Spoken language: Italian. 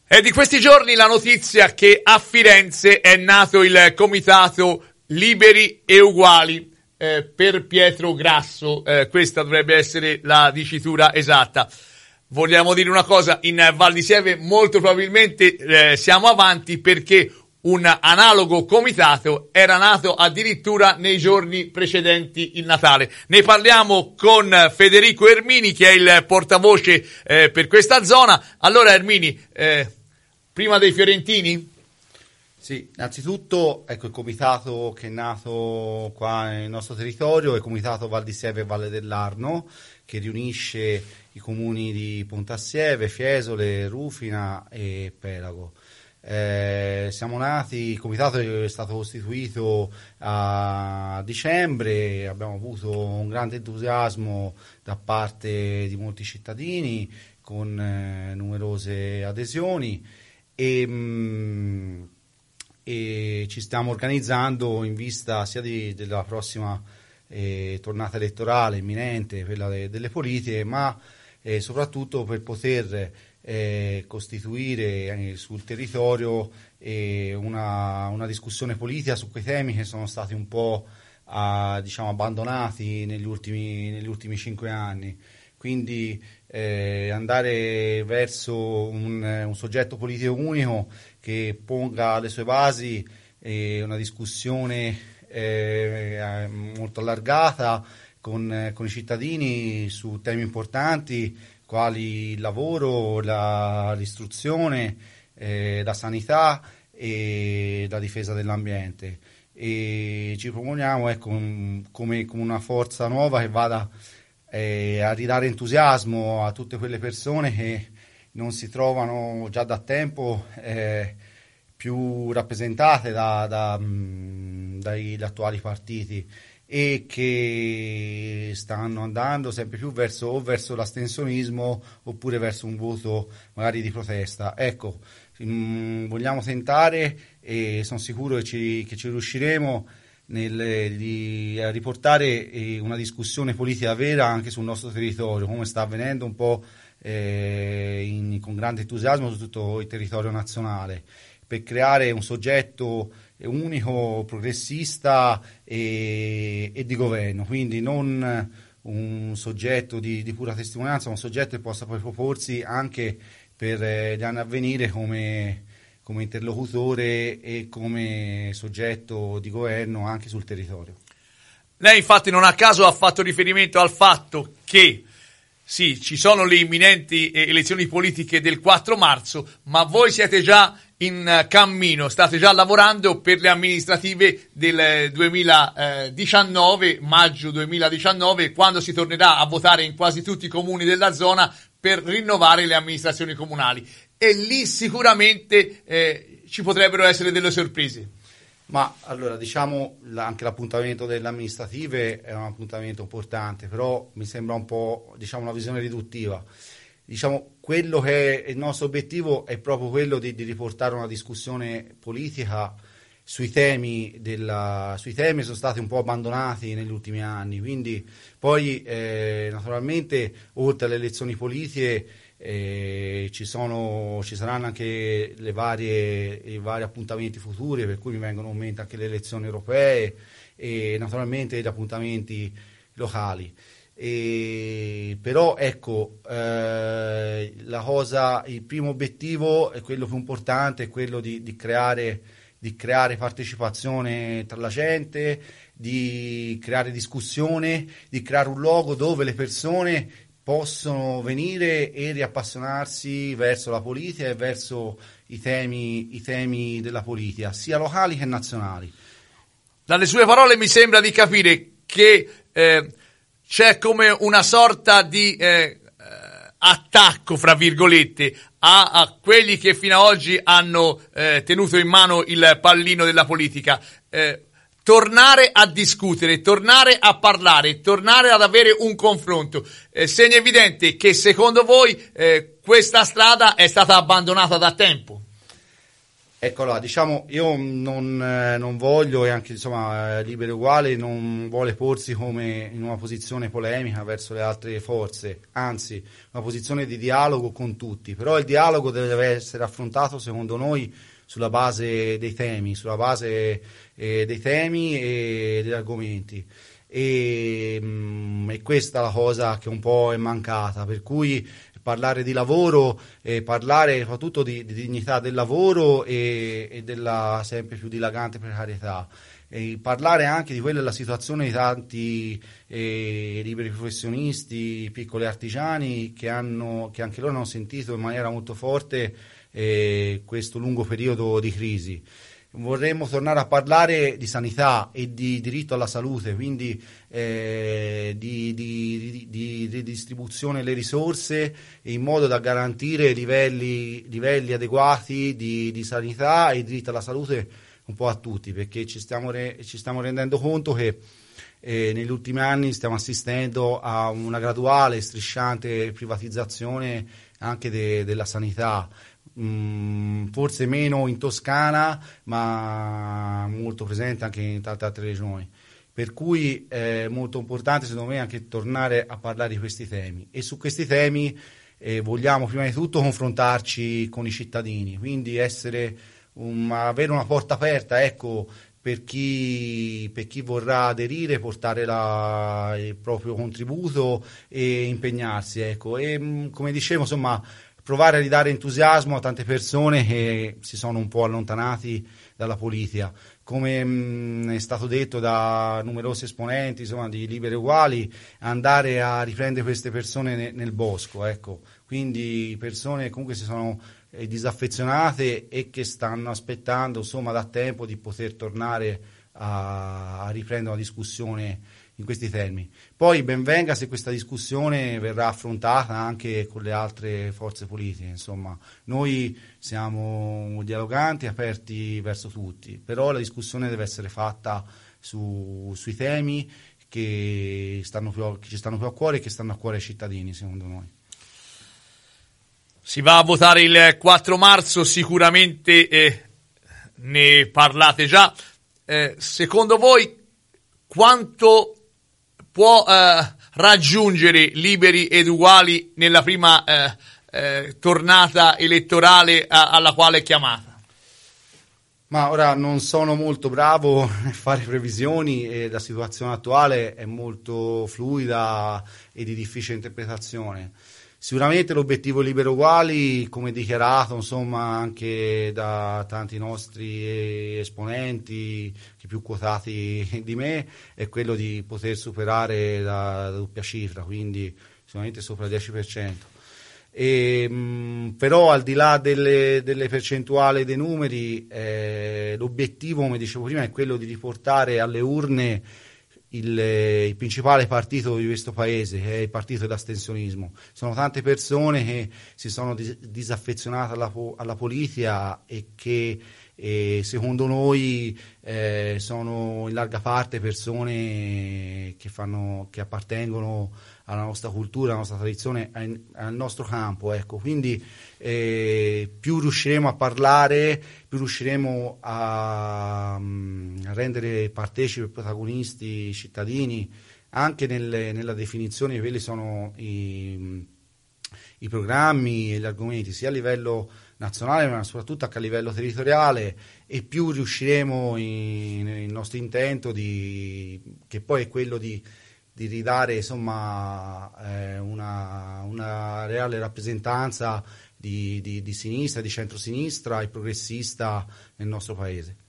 È di questi giorni la notizia che a Firenze è nato il comitato Liberi e Uguali per Pietro Grasso. Questa dovrebbe essere la dicitura esatta. Vogliamo dire una cosa, in Val di Sieve molto probabilmente siamo avanti, perché un analogo comitato era nato addirittura nei giorni precedenti il Natale. Ne parliamo con Federico Ermini, che è il portavoce per questa zona. Allora Ermini, prima dei fiorentini? Sì, innanzitutto ecco il comitato che è nato qua nel nostro territorio è il comitato Val di Sieve e Valle dell'Arno, che riunisce i comuni di Pontassieve, Fiesole, Rufina e Pelago. Siamo nati, il comitato è stato costituito a dicembre, abbiamo avuto un grande entusiasmo da parte di molti cittadini con numerose adesioni e ci stiamo organizzando in vista sia della prossima tornata elettorale imminente, quella delle politiche, ma soprattutto per poter costituire sul territorio una discussione politica su quei temi che sono stati un po' abbandonati negli ultimi 5 anni. Quindi andare verso un soggetto politico unico che ponga alle sue basi una discussione molto allargata con i cittadini su temi importanti quali il lavoro, l'istruzione, la sanità e la difesa dell'ambiente. E ci proponiamo come una forza nuova che vada a ridare entusiasmo a tutte quelle persone che non si trovano già da tempo più rappresentate dagli attuali partiti e che stanno andando sempre più verso l'astensionismo oppure verso un voto magari di protesta. Ecco, vogliamo tentare e sono sicuro che ci riusciremo a riportare una discussione politica vera anche sul nostro territorio, come sta avvenendo un po' con grande entusiasmo su tutto il territorio nazionale, per creare un soggetto unico, progressista e di governo, quindi non un soggetto di pura testimonianza, ma un soggetto che possa poi proporsi anche per gli anni a venire come interlocutore e come soggetto di governo anche sul territorio. Lei infatti non a caso ha fatto riferimento al fatto che sì, ci sono le imminenti elezioni politiche del 4 marzo, ma voi siete già in cammino, state già lavorando per le amministrative del 2019, maggio 2019, quando si tornerà a votare in quasi tutti i comuni della zona per rinnovare le amministrazioni comunali. E lì sicuramente ci potrebbero essere delle sorprese. Ma allora anche l'appuntamento delle amministrative è un appuntamento importante, però mi sembra un po' una visione riduttiva. Quello che è il nostro obiettivo è proprio quello di riportare una discussione politica sui temi che sono stati un po' abbandonati negli ultimi anni. Quindi poi naturalmente oltre alle elezioni politiche ci saranno anche i vari appuntamenti futuri, per cui mi vengono in mente anche le elezioni europee e naturalmente gli appuntamenti locali. Però ecco, il primo obiettivo è quello più importante, è quello di creare partecipazione tra la gente, di creare discussione, di creare un luogo dove le persone possono venire e riappassionarsi verso la politica e verso i temi della politica, sia locali che nazionali. Dalle sue parole mi sembra di capire che c'è come una sorta di attacco, fra virgolette, a quelli che fino ad oggi hanno tenuto in mano il pallino della politica. Tornare a discutere, tornare a parlare, tornare ad avere un confronto. Segno evidente che secondo voi questa strada è stata abbandonata da tempo. Eccola, diciamo, io non voglio, e anche insomma Liberi e Uguali non vuole porsi come in una posizione polemica verso le altre forze, anzi una posizione di dialogo con tutti, però il dialogo deve essere affrontato secondo noi sulla base dei temi, dei temi e degli argomenti. E questa è la cosa che un po' è mancata, per cui parlare di lavoro, parlare soprattutto di dignità del lavoro e della sempre più dilagante precarietà. E parlare anche di quella è la situazione di tanti liberi professionisti, piccoli artigiani che anche loro hanno sentito in maniera molto forte questo lungo periodo di crisi. Vorremmo tornare a parlare di sanità e di diritto alla salute, quindi di ridistribuzione delle risorse in modo da garantire livelli adeguati di sanità e diritto alla salute un po' a tutti, perché ci stiamo rendendo conto che negli ultimi anni stiamo assistendo a una graduale, strisciante privatizzazione anche della sanità. Forse meno in Toscana, ma molto presente anche in tante altre regioni. Per cui è molto importante secondo me anche tornare a parlare di questi temi, e su questi temi vogliamo prima di tutto confrontarci con i cittadini, quindi avere una porta aperta, ecco, per chi vorrà aderire, portare il proprio contributo e impegnarsi, ecco. E come dicevo, insomma, provare a ridare entusiasmo a tante persone che si sono un po' allontanati dalla politica. Come è stato detto da numerosi esponenti, insomma, di Liberi e Uguali, andare a riprendere queste persone nel bosco, ecco. Quindi persone che comunque si sono disaffezionate e che stanno aspettando, insomma, da tempo di poter tornare a riprendere una discussione in questi termini. Poi ben venga se questa discussione verrà affrontata anche con le altre forze politiche, insomma, noi siamo dialoganti, aperti verso tutti, però la discussione deve essere fatta sui temi che ci stanno più a cuore e che stanno a cuore ai cittadini, secondo noi. Si va a votare il 4 marzo, sicuramente ne parlate già. Secondo voi quanto può raggiungere Liberi ed Uguali nella prima tornata elettorale alla quale è chiamata? Ma ora non sono molto bravo a fare previsioni e la situazione attuale è molto fluida e di difficile interpretazione. Sicuramente l'obiettivo Liberi e Uguali, come dichiarato insomma anche da tanti nostri esponenti, che più quotati di me, è quello di poter superare la doppia cifra, quindi sicuramente sopra il 10%. Però al di là delle percentuali dei numeri, l'obiettivo, come dicevo prima, è quello di riportare alle urne il principale partito di questo paese, che è il partito dell'astensionismo. Sono tante persone che si sono disaffezionate alla politica e che secondo noi sono in larga parte persone che appartengono alla nostra cultura, alla nostra tradizione, al nostro campo, ecco. Quindi più riusciremo a parlare, più riusciremo a rendere partecipi e protagonisti i cittadini anche nella definizione di quelli sono i programmi e gli argomenti, sia a livello nazionale ma soprattutto anche a livello territoriale, e più riusciremo nel nostro intento che poi è quello di ridare insomma una reale rappresentanza di sinistra, di centrosinistra e progressista nel nostro paese.